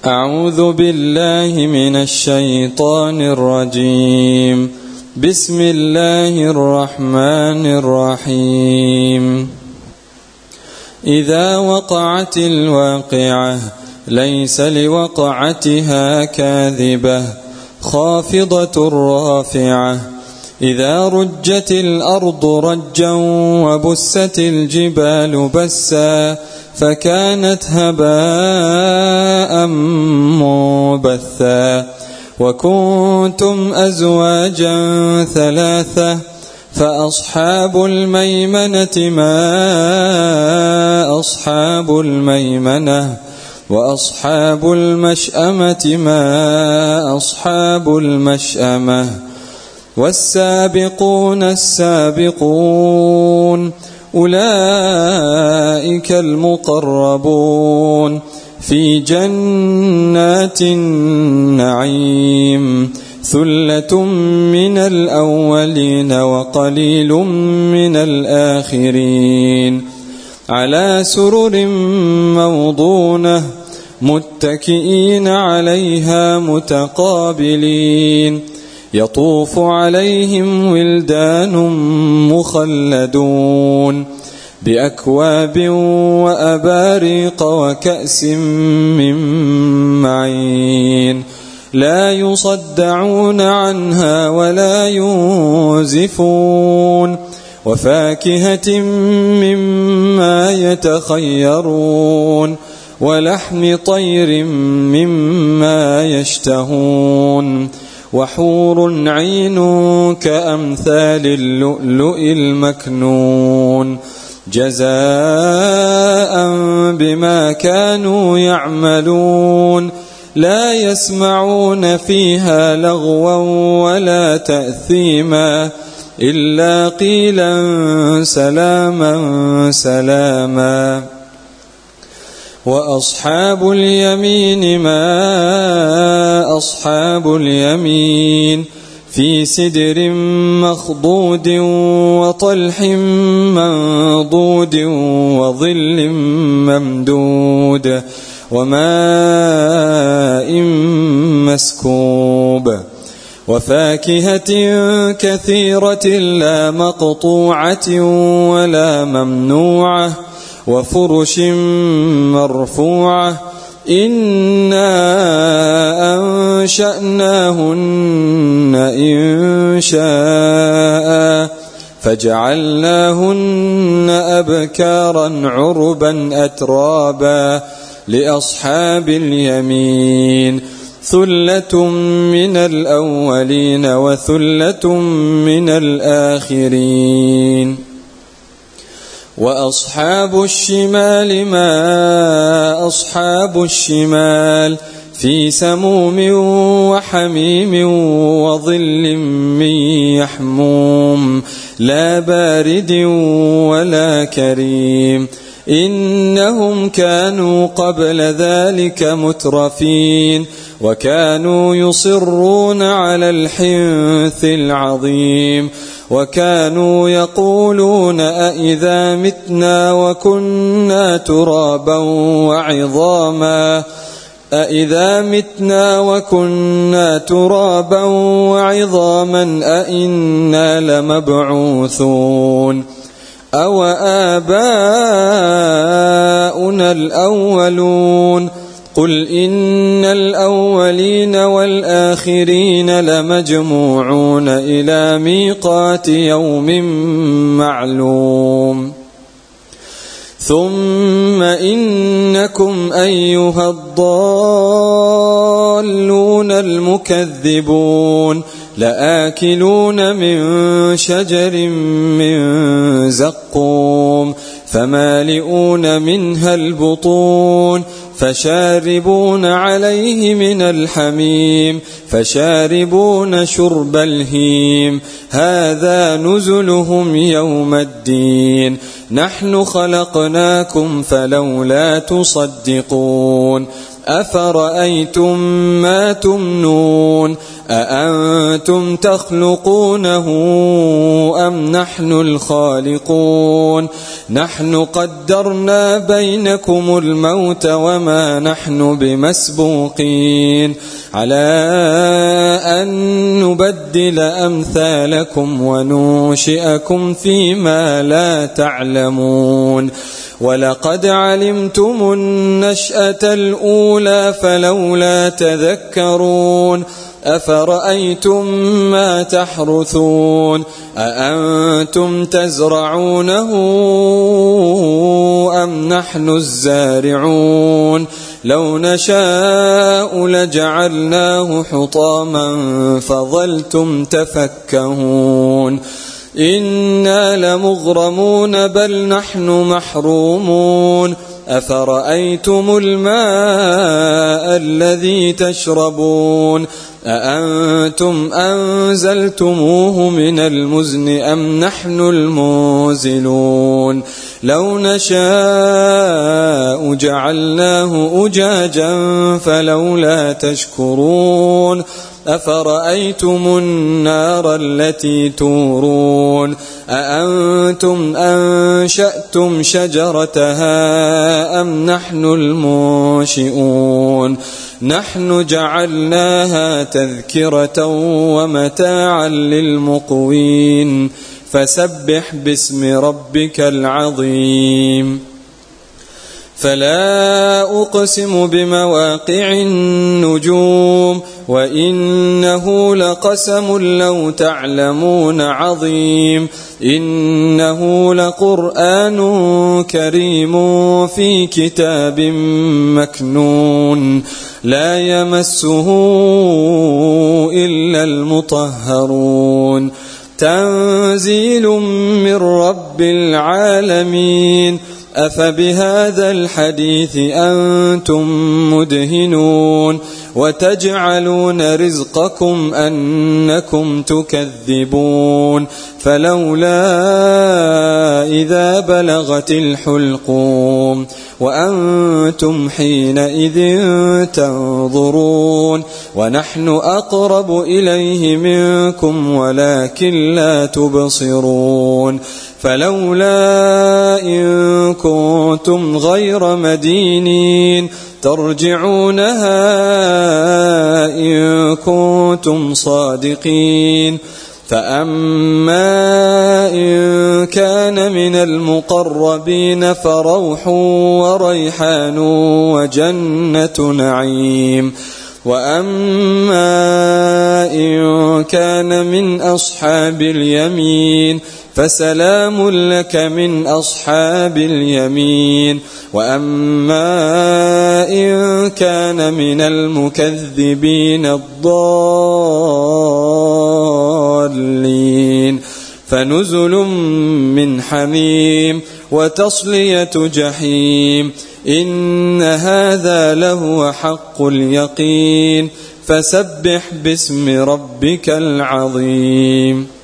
أعوذ بالله من الشيطان الرجيم. بسم الله الرحمن الرحيم. إذا وقعت الواقعة ليس لوقعتها كاذبة خافضة رافعة. إذا رجت الأرض رجا وبست الجبال بسا فكانت هباء منبثا. وكنتم أزواجا ثلاثة فأصحاب الميمنة ما أصحاب الميمنة وأصحاب المشأمة ما أصحاب المشأمة. والسابقون السابقون أولئك المقربون في جنات النعيم. ثلة من الأولين وقليل من الآخرين. على سرر موضونة متكئين عليها متقابلين. يطوف عليهم ولدان مخلدون بأكواب وأباريق وكأس من معين. لا يصدعون عنها ولا ينزفون. وفاكهة مما يتخيرون ولحم طير مما يشتهون. وحور عين كأمثال اللؤلؤ المكنون جزاء بما كانوا يعملون. لا يسمعون فيها لغوا ولا تأثيما إلا قيلا سلاما سلاما. وأصحاب اليمين ما أصحاب اليمين. في سدر مخضود وطلح منضود وظل ممدود وماء مسكوب. وفاكهة كثيرة لا مقطوعة ولا ممنوعة وفرش مرفوعة. إنا أنشأناهن إنشاء فجعلناهن أبكارا عربا أترابا. لأصحاب اليمين ثلة من الأولين وثلة من الآخرين. وأصحاب الشمال ما أصحاب الشمال. في سموم وحميم وظل من يحموم لا بارد ولا كريم. إنهم كانوا قبل ذلك مترفين وكانوا يصرون على الحنث العظيم. وكانوا يقولون أئذا متنا وكنا ترابا وعظاما أئذا متنا وكنا ترابا وعظاما أئنا لمبعوثون أو آباؤنا الأولون. قل إن الأولين والآخرين لمجموعون إلى ميقات يوم معلوم. ثم إنكم أيها الضالون المكذبون لآكلون من شجر من زقوم فمالئون منها البطون فشاربون عليه من الحميم فشاربون شرب الهيم. هذا نزلهم يوم الدين. نحن خلقناكم فلولا تصدقون. أفرأيتم ما تمنون أأنتم تخلقونه أم نحن الخالقون نحن قدرنا بينكم الموت وما نحن بمسبوقين على أن نبدل أمثالكم وننشئكم فيما لا تعلمون ولقد علمتم النشأة الأولى فلولا تذكرون أفرأيتم ما تحرثون أأنتم تزرعونه أم نحن الزارعون لو نشاء لجعلناه حطاما فظلتم تفكهون إنا لمغرمون بل نحن محرومون أفرأيتم الماء الذي تشربون أأنتم أنزلتموه من المزن أم نحن المنزلون لو نشاء جعلناه أجاجا فلولا تشكرون أفرأيتم النار التي تورون أأنتم أنشأتم شجرتها أم نحن المنشئون نحن جعلناها تذكرة ومتاعا للمقوين فسبح باسم ربك العظيم فلا أقسم بمواقع النجوم وإنه لقسم لو تعلمون عظيم إنه لقرآن كريم في كتاب مكنون لا يمسه إلا المطهرون تنزيل من رب العالمين أفبهذا الحديث أنتم مدهنون وتجعلون رزقكم أنكم تكذبون فلولا إذا بلغت الحلقوم وأنتم حينئذ تنظرون ونحن أقرب إليه منكم ولكن لا تبصرون فلولا إن كنتم غير مدينين ترجعونها إن كنتم صادقين فأما إن كان من المقربين فروح وريحان وجنة نعيم وأما إن كان من أصحاب اليمين فسلام لك من أصحاب اليمين وأما إن كان من المكذبين الضالين فنزل من حميم وتصلية جحيم إن هذا لهو حق اليقين فسبح باسم ربك العظيم